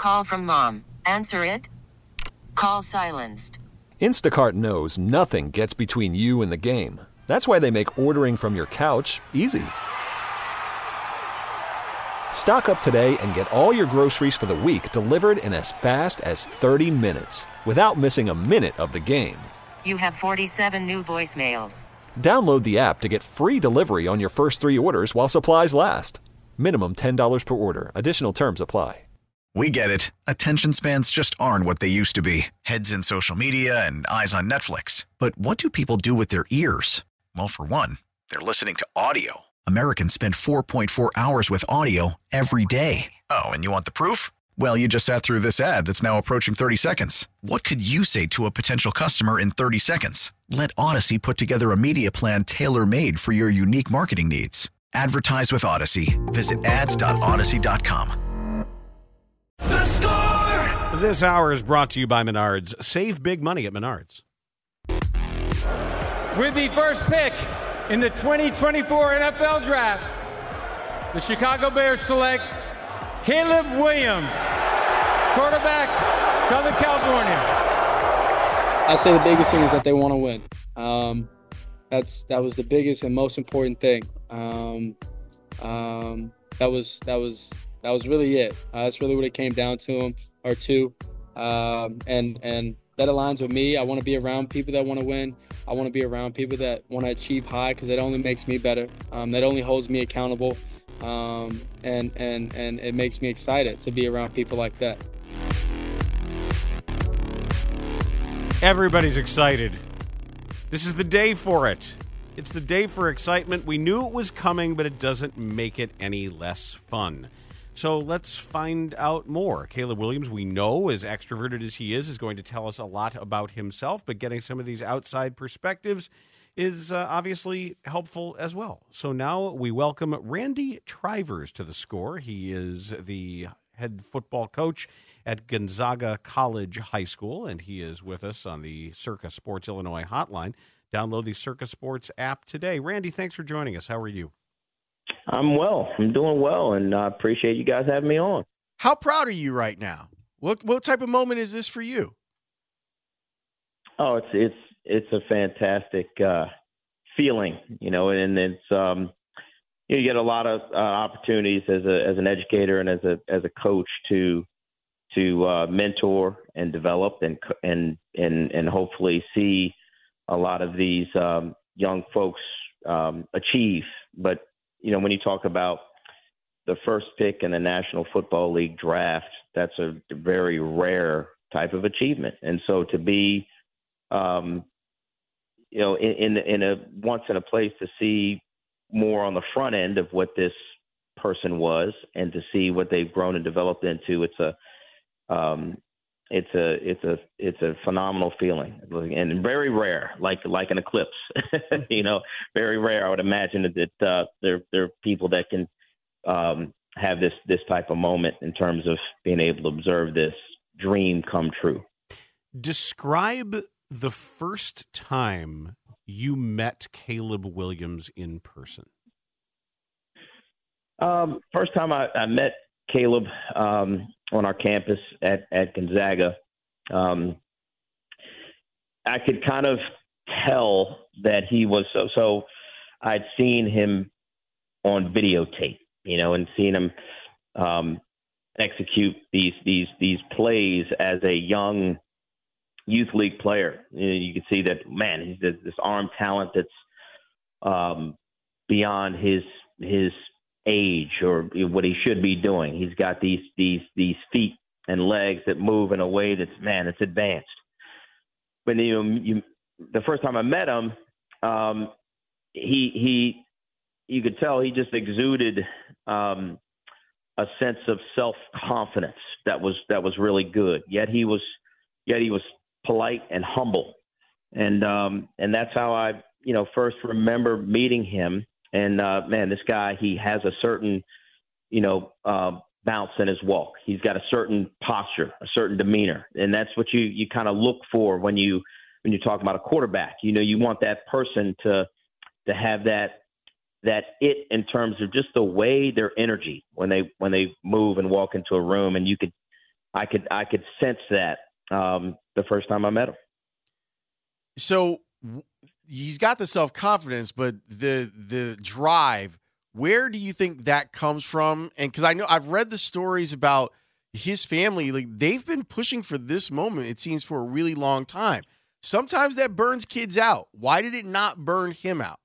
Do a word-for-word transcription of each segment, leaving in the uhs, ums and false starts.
Call from mom. Answer it. Call silenced. Instacart knows nothing gets between you and the game. That's why they make ordering from your couch easy. Stock up today and get all your groceries for the week delivered in as fast as thirty minutes without missing a minute of the game. You have forty-seven new voicemails. Download the app to get free delivery on your first three orders while supplies last. Minimum ten dollars per order. Additional terms apply. We get it. Attention spans just aren't what they used to be. Heads in social media and eyes on Netflix. But what do people do with their ears? Well, for one, they're listening to audio. Americans spend four point four hours with audio every day. Oh, and you want the proof? Well, you just sat through this ad that's now approaching thirty seconds. What could you say to a potential customer in thirty seconds? Let Odyssey put together a media plan tailor-made for your unique marketing needs. Advertise with Odyssey. Visit ads dot odyssey dot com. The Score! This hour is brought to you by Menards. Save big money at Menards. With the first pick in the twenty twenty-four N F L Draft, the Chicago Bears select Caleb Williams, quarterback, Southern California. I say the biggest thing is that they want to win. Um, that's that was the biggest and most important thing. Um, um, that was that was that was really it. Uh, that's really what it came down to him or to, um, and and that aligns with me. I want to be around people that want to win. I want to be around people that want to achieve high because that only makes me better. Um, that only holds me accountable, um, and and and it makes me excited to be around people like that. Everybody's excited. This is the day for it. It's the day for excitement. We knew it was coming, but it doesn't make it any less fun. So let's find out more. Caleb Williams, we know, as extroverted as he is, is going to tell us a lot about himself, but getting some of these outside perspectives is uh, obviously helpful as well. So now we welcome Randy Trivers to the Score. He is the head football coach at Gonzaga College High School, and he is with us on the Circa Sports Illinois hotline. Download the Circa Sports app today. Randy, thanks for joining us. How are you? I'm well. I'm doing well, and I appreciate you guys having me on. How proud are you right now? What what type of moment is this for you? Oh, it's it's it's a fantastic uh, feeling, you know, and it's um, you get a lot of uh, opportunities as a as an educator and as a as a coach to to uh, mentor and develop and and and and hopefully see a lot of these um, young folks um, achieve. But you know, when you talk about the first pick in the National Football League draft, that's a very rare type of achievement. And so to be, um, you know, in, in, in a once in a place to see more on the front end of what this person was and to see what they've grown and developed into, it's a, um, it's a, it's a, it's a phenomenal feeling and very rare, like, like an eclipse, you know, very rare. I would imagine that uh, there, there are people that can um, have this, this type of moment in terms of being able to observe this dream come true. Describe the first time you met Caleb Williams in person. Um, first time I, I met Caleb um, on our campus at, at Gonzaga, um, I could kind of tell that he was so, so I'd seen him on videotape, you know, and seen him um, execute these, these, these plays as a young youth league player. You know, you could see that, man, he's this, this arm talent that's um, beyond his, his, age or what he should be doing. He's got these these these feet and legs that move in a way that's, man, it's advanced. When you, you the first time I met him, um, he he you could tell he just exuded um, a sense of self-confidence that was that was really good. Yet he was yet he was polite and humble, and um, and that's how I you know first remember meeting him. And, uh, man, this guy, he has a certain, you know, uh, bounce in his walk. He's got a certain posture, a certain demeanor. And that's what you, you kind of look for when you when you talk about a quarterback. You know, you want that person to to have that that it in terms of just the way their energy when they when they move and walk into a room. And you could I could I could sense that um, the first time I met him. So he's got the self-confidence, but the the drive, where do you think that comes from? And because I know I've read the stories about his family, like they've been pushing for this moment, it seems, for a really long time. Sometimes that burns kids out. Why did it not burn him out?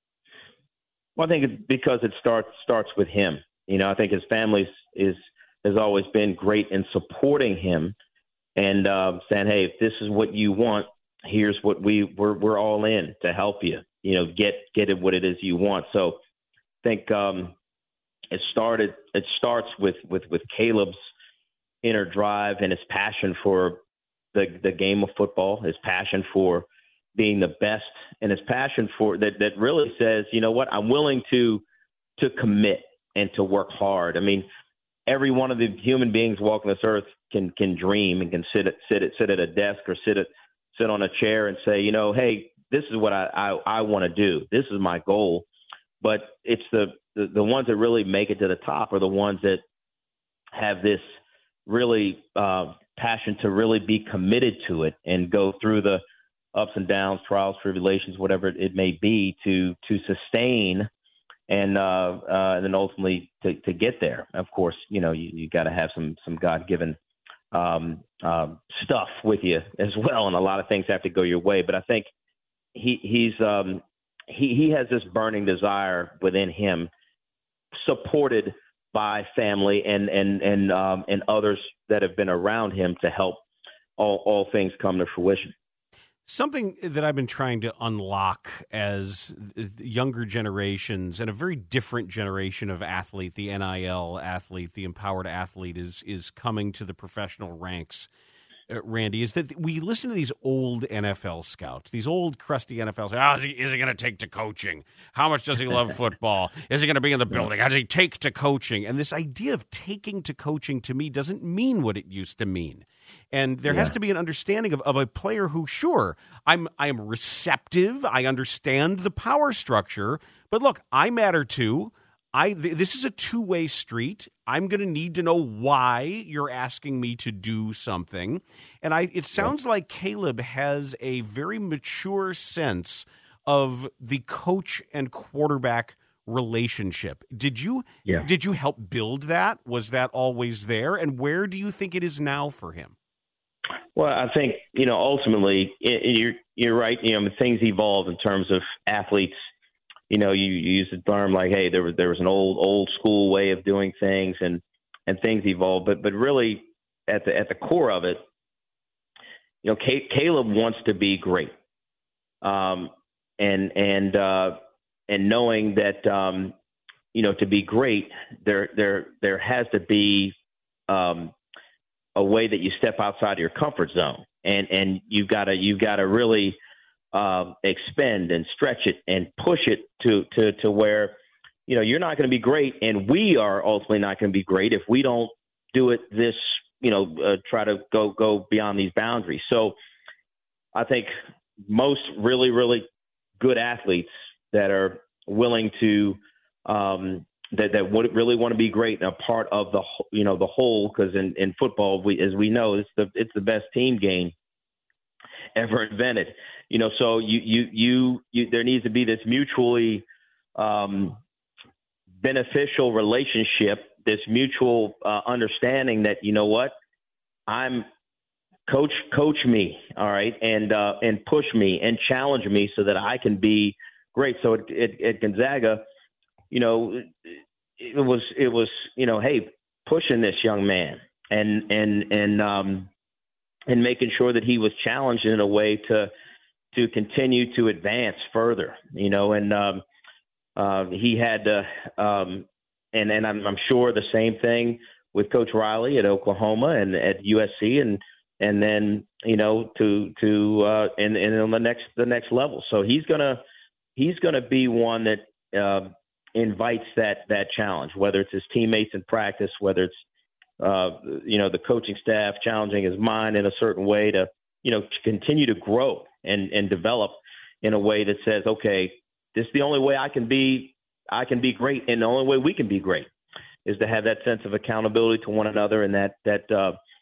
Well, I think it's because it starts starts with him. You know, I think his family is has always been great in supporting him and uh, saying, "Hey, if this is what you want, here's what we we're we're all in to help you. You know, get get it what it is you want." So I think um, it started. It starts with with with Caleb's inner drive and his passion for the the game of football, his passion for being the best, and his passion for that that really says, you know what, I'm willing to to commit and to work hard. I mean, every one of the human beings walking this earth can can dream and can sit at sit at sit at a desk or sit at sit on a chair and say, you know, hey, this is what I I, I want to do. This is my goal. But it's the, the the ones that really make it to the top are the ones that have this really uh, passion to really be committed to it and go through the ups and downs, trials, tribulations, whatever it may be, to to sustain and uh, uh, and then ultimately to, to get there. Of course, you know, you, you got to have some some God-given um, um, stuff with you as well, and a lot of things have to go your way. But I think he he's um, he he has this burning desire within him, supported by family and and and um, and others that have been around him to help all all things come to fruition. Something that I've been trying to unlock as younger generations and a very different generation of athlete, the N I L athlete, the empowered athlete is is coming to the professional ranks, uh, Randy, is that we listen to these old N F L scouts, these old crusty N F L scouts. How is he, is he going to take to coaching? How much does he love football? Is he going to be in the building? How does he take to coaching? And this idea of taking to coaching to me doesn't mean what it used to mean. And there yeah. has to be an understanding of, of a player who, sure, I'm I am receptive. I understand the power structure. But look, I matter too. I th- this is a two-way street. I'm going to need to know why you're asking me to do something. And I it sounds like Caleb has a very mature sense of the coach and quarterback relationship. Did you yeah. did you help build that? Was that always there? And where do you think it is now for him? Well, I think, you know, ultimately it, you're you're right. You know, things evolve in terms of athletes. You know, you, you use the term like, hey, there was there was an old old school way of doing things, and and things evolve. But but really, at the at the core of it, you know, C- Caleb wants to be great, um, and and uh, and knowing that, um, you know, to be great, there there there has to be um, a way that you step outside of your comfort zone, and and you've got to you've got to really uh, expend and stretch it and push it to to to where, you know, you're not going to be great, and we are ultimately not going to be great if we don't do it this, you know, uh, try to go go beyond these boundaries. So I think most really really good athletes that are willing to um, that that would really want to be great and a part of the, you know, the whole, because in, in football, we, as we know, it's the it's the best team game ever invented. You know, so you you you, you there needs to be this mutually um, beneficial relationship, this mutual uh, understanding that, you know what, I'm coach coach me, all right, and uh, and push me and challenge me so that I can be great. So at, at, at Gonzaga, you know, it was, it was, you know, hey, pushing this young man and, and, and, um, and making sure that he was challenged in a way to, to continue to advance further, you know, and, um, uh, he had, uh, um, and, and I'm, I'm sure the same thing with Coach Riley at Oklahoma and at U S C, and, and then, you know, to, to, uh, and, and on the next, the next level. So he's going to, he's going to be one that, uh, invites that that challenge, whether it's his teammates in practice, whether it's uh, you know, the coaching staff challenging his mind in a certain way to, you know, to continue to grow and and develop in a way that says, okay, this is the only way I can be I can be great, and the only way we can be great is to have that sense of accountability to one another and that that uh,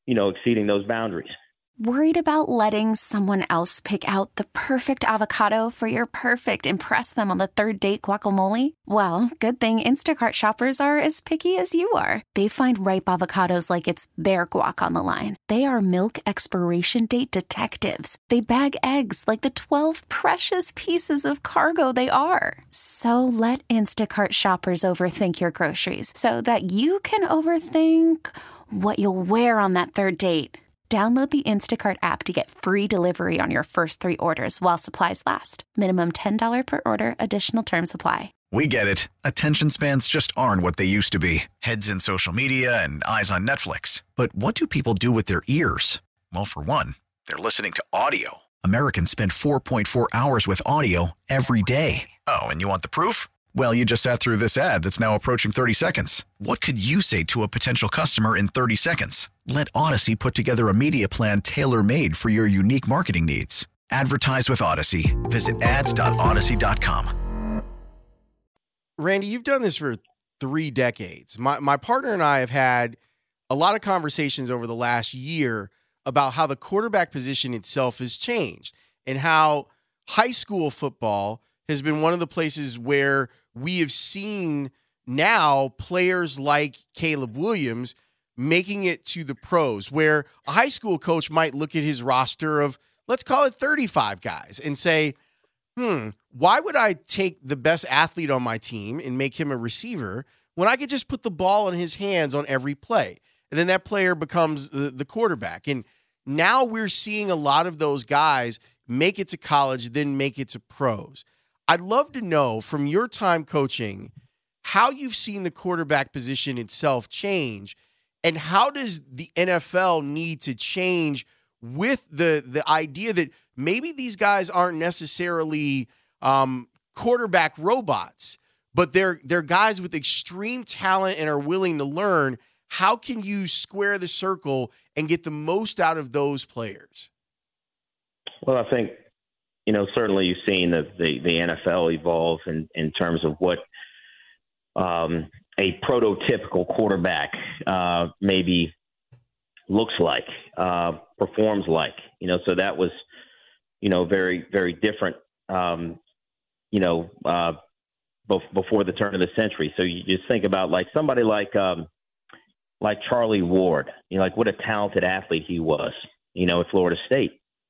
you know, exceeding those boundaries. Worried about letting someone else pick out the perfect avocado for your perfect impress them on the third date guacamole? Well, good thing Instacart shoppers are as picky as you are. They find ripe avocados like it's their guac on the line. They are milk expiration date detectives. They bag eggs like the twelve precious pieces of cargo they are. So let Instacart shoppers overthink your groceries so that you can overthink what you'll wear on that third date. Download the Instacart app to get free delivery on your first three orders while supplies last. Minimum ten dollars per order. Additional terms apply. We get it. Attention spans just aren't what they used to be. Heads in social media and eyes on Netflix. But what do people do with their ears? Well, for one, they're listening to audio. Americans spend four point four hours with audio every day. Oh, and you want the proof? Well, you just sat through this ad that's now approaching thirty seconds. What could you say to a potential customer in thirty seconds? Let Odyssey put together a media plan tailor-made for your unique marketing needs. Advertise with Odyssey. Visit ads dot odyssey dot com. Randy, you've done this for three decades. My my partner and I have had a lot of conversations over the last year about how the quarterback position itself has changed and how high school football has been one of the places where we have seen now players like Caleb Williams making it to the pros, where a high school coach might look at his roster of, let's call it thirty-five guys and say, hmm, why would I take the best athlete on my team and make him a receiver when I could just put the ball in his hands on every play? And then that player becomes the, the quarterback. And now we're seeing a lot of those guys make it to college, then make it to pros. I'd love to know from your time coaching how you've seen the quarterback position itself change, and how does the N F L need to change with the the idea that maybe these guys aren't necessarily um, quarterback robots, but they're they're guys with extreme talent and are willing to learn. How can you square the circle and get the most out of those players? Well, I think, you know, certainly you've seen the, the, the N F L evolve in, in terms of what um, a prototypical quarterback uh, maybe looks like, uh, performs like, you know, so that was, you know, very, very different, um, you know, uh, bef- before the turn of the century. So you just think about like somebody like, um, like Charlie Ward, you know, like what a talented athlete he was, you know, at Florida State.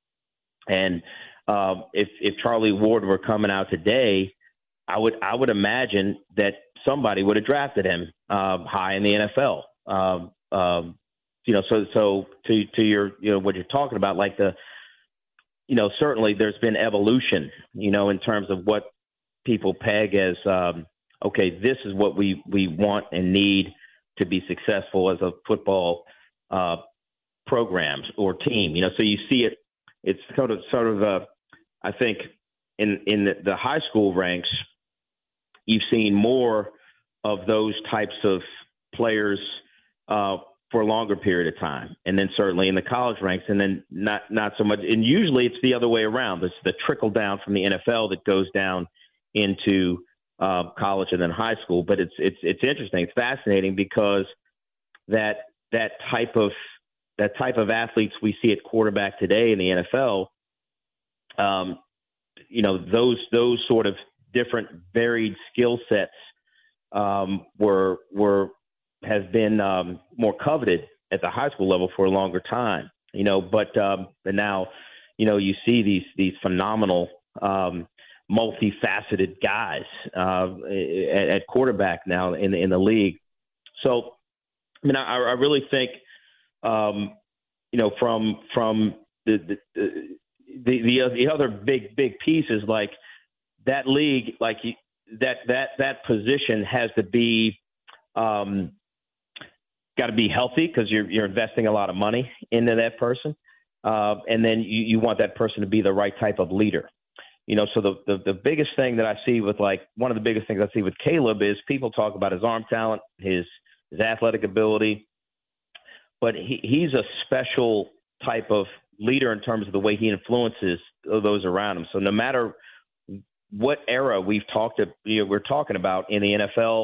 And uh, if if Charlie Ward were coming out today, I would I would imagine that somebody would have drafted him uh, high in the N F L. Um, um, you know, so so to to your you know what you're talking about, like the, you know, certainly there's been evolution, you know, in terms of what people peg as um, okay, this is what we we want and need to be successful as a football uh, programs or team. You know, so you see it. It's sort of sort of uh, I think in in the, the high school ranks, you've seen more of those types of players uh, for a longer period of time, and then certainly in the college ranks, and then not not so much. And usually it's the other way around. It's the trickle down from the N F L that goes down into uh, college and then high school. But it's it's it's interesting. It's fascinating because that that type of that type of athletes we see at quarterback today in the N F L, um, you know, those those sort of different varied skill sets um, were were has been um, more coveted at the high school level for a longer time. You know, but um, but now, you know, you see these these phenomenal um, multifaceted guys uh, at, at quarterback now in the in the league. So, I mean, I, I really think. Um, you know, from from the the, the the the other big big piece is like that league, like that that that position has to be um, got to be healthy because you're you're investing a lot of money into that person, uh, and then you, you want that person to be the right type of leader. You know, so the, the the biggest thing that I see with like one of the biggest things I see with Caleb is people talk about his arm talent, his his athletic ability. But he, he's a special type of leader in terms of the way he influences those around him. So no matter what era we've talked to, you know, we're talking about in the N F L,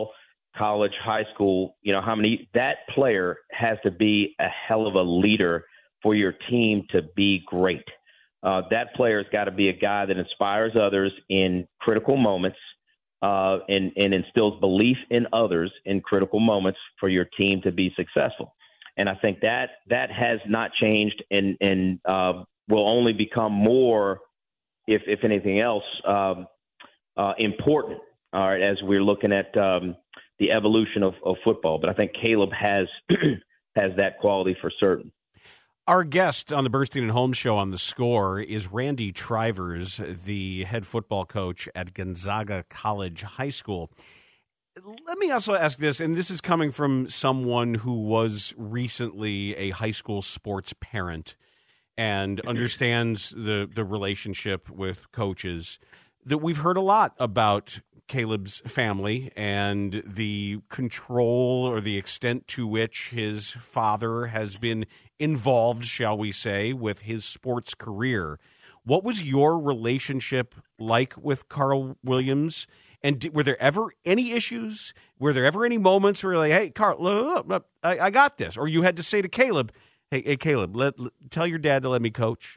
college, high school, you know, how many that player has to be a hell of a leader for your team to be great. Uh, that player's got to be a guy that inspires others in critical moments uh, and, and instills belief in others in critical moments for your team to be successful. And I think that that has not changed and, and uh, will only become more, if, if anything else, um, uh, important, all right, as we're looking at um, the evolution of, of football. But I think Caleb has has that quality for certain. Our guest on the Bernstein and Holmes show on The Score is Randy Trivers, the head football coach at Gonzaga College High School. Let me also ask this, and this is coming from someone who was recently a high school sports parent and understands the, the relationship with coaches, that we've heard a lot about Caleb's family and the control or the extent to which his father has been involved, shall we say, with his sports career. What was your relationship like with Carl Williams? And did, were there ever any issues? Were there ever any moments where you're like, hey, Carl, look, look, I, I got this? Or you had to say to Caleb, hey, hey Caleb, let, let, tell your dad to let me coach?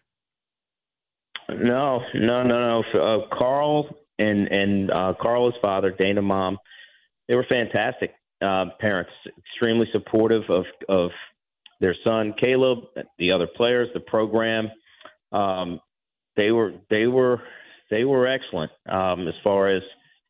No, no, no, no. Uh, Carl and and uh, Carl's father, Dana mom, they were fantastic uh, parents, extremely supportive of of their son Caleb, the other players, the program. Um, they were they were they were excellent um, as far as,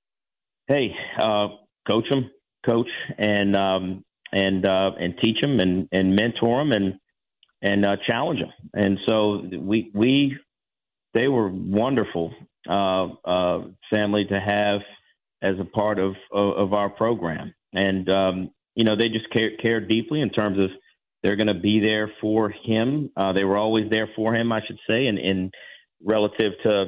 hey, uh, coach them, coach, and um, and uh, and teach them and, and mentor them and and uh, challenge them. And so we we. They were wonderful uh, uh, family to have as a part of, of, of our program. And, um, you know, they just care, care deeply in terms of they're going to be there for him. Uh, they were always there for him, I should say, and, and relative to,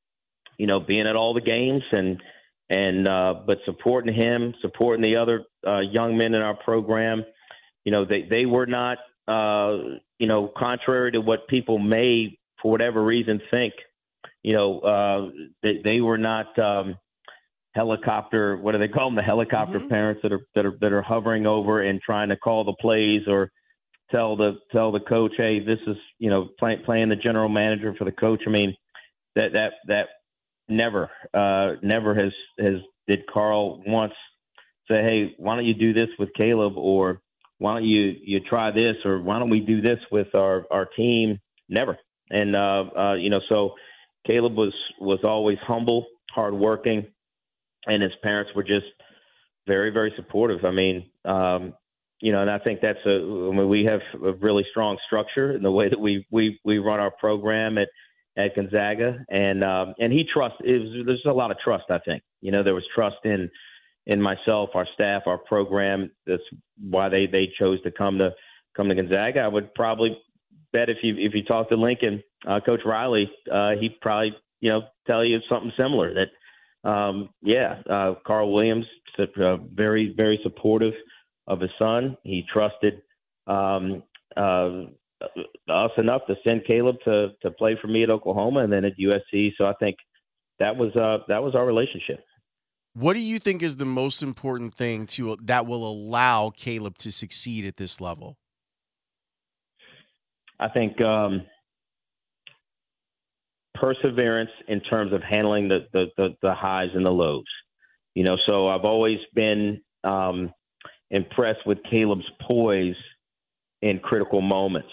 you know, being at all the games and, and uh, but supporting him, supporting the other uh, young men in our program. You know, they, they were not, uh, you know, contrary to what people may for whatever reason, think, you know, uh, they, they were not um, helicopter. What do they call them? The helicopter mm-hmm. parents that are that are that are hovering over and trying to call the plays or tell the tell the coach, hey, this is you know play, playing the general manager for the coach. I mean, that that that never uh, never has has did Carl once say, hey, why don't you do this with Caleb, or why don't you you try this, or why don't we do this with our our team? Never. And, uh, uh, you know, so Caleb was, was always humble, hardworking, and his parents were just very, very supportive. I mean, um, you know, and I think that's a, I mean, we have a really strong structure in the way that we, we, we run our program at, at Gonzaga. And, um, and he trusts, it was, there's a lot of trust, I think. You know, there was trust in, in myself, our staff, our program. That's why they, they chose to come to, come to Gonzaga. I would probably bet if you if you talk to Lincoln, uh, Coach Riley, uh, he'd probably you know tell you something similar. That um, yeah, uh, Carl Williams, uh, very very supportive of his son. He trusted um, uh, us enough to send Caleb to to play for me at Oklahoma and then at U S C. So I think that was uh, that was our relationship. What do you think is the most important thing to that will allow Caleb to succeed at this level? I think um, perseverance in terms of handling the, the, the, the highs and the lows. You know, so I've always been um, impressed with Caleb's poise in critical moments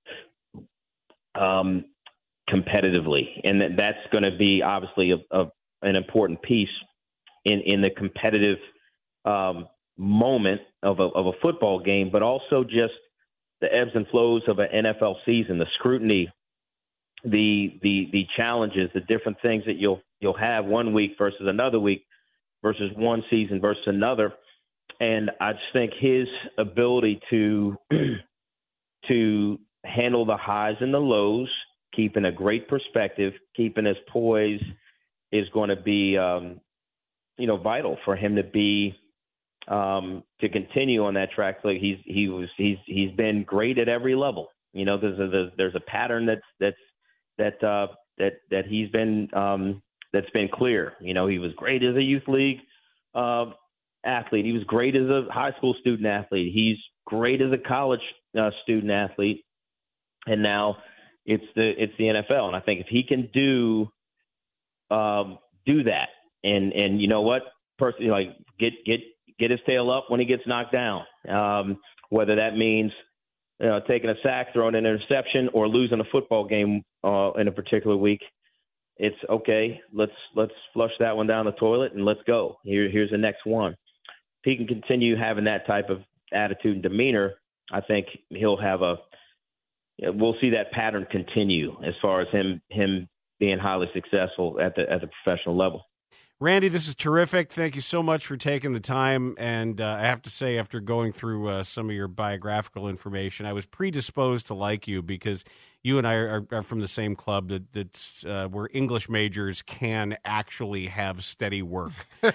um, competitively. And that, that's going to be obviously a, a, an important piece in, in the competitive um, moment of a, of a football game, but also just the ebbs and flows of an N F L season, the scrutiny, the the the challenges, the different things that you'll you'll have one week versus another week versus one season versus another. And I just think his ability to to handle the highs and the lows, keeping a great perspective, keeping his poise is going to be um, you know vital for him to be Um, to continue on that track. Like he's he was he's he's been great at every level. You know, there's a there's a pattern that's that's that uh, that that he's been um, that's been clear. You know, he was great as a youth league uh, athlete. He was great as a high school student athlete. He's great as a college uh, student athlete. And now it's the it's the N F L. And I think if he can do um, do that, and and you know what, personally, like get get get his tail up when he gets knocked down, um, whether that means you know, taking a sack, throwing an interception, or losing a football game uh, in a particular week. It's okay. Let's let's flush that one down the toilet and let's go. Here here's the next one. If he can continue having that type of attitude and demeanor, I think he'll have a. We'll see that pattern continue as far as him him being highly successful at the at the professional level. Randy, this is terrific. Thank you so much for taking the time. And uh, I have to say, after going through uh, some of your biographical information, I was predisposed to like you because you and I are, are from the same club that that's uh, where English majors can actually have steady work.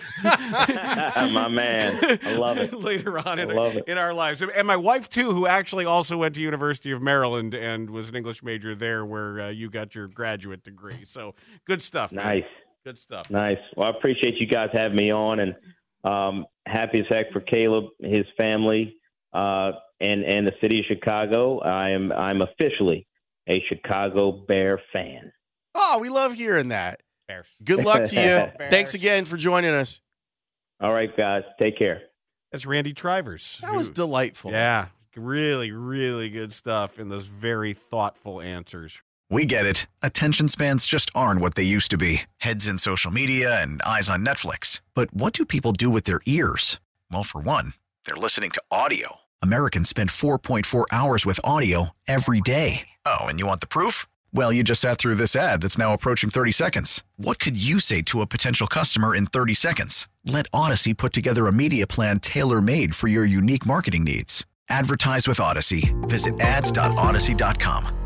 My man, I love it. Later on in, love it. in our lives. And my wife, too, who actually also went to University of Maryland and was an English major there where uh, you got your graduate degree. So good stuff. Nice. Man. Good stuff. Nice. Well, I appreciate you guys having me on, and um, happy as heck for Caleb, his family, uh, and and the city of Chicago. I am I'm officially a Chicago Bear fan. Oh, we love hearing that. Bears. Good luck to you. Thanks again for joining us. All right, guys. Take care. That's Randy Trivers. That was delightful. Yeah, really, really good stuff in those very thoughtful answers. We get it. Attention spans just aren't what they used to be. Heads in social media and eyes on Netflix. But what do people do with their ears? Well, for one, they're listening to audio. Americans spend four point four hours with audio every day. Oh, and you want the proof? Well, you just sat through this ad that's now approaching thirty seconds. What could you say to a potential customer in thirty seconds? Let Odyssey put together a media plan tailor-made for your unique marketing needs. Advertise with Odyssey. Visit ads dot odyssey dot com.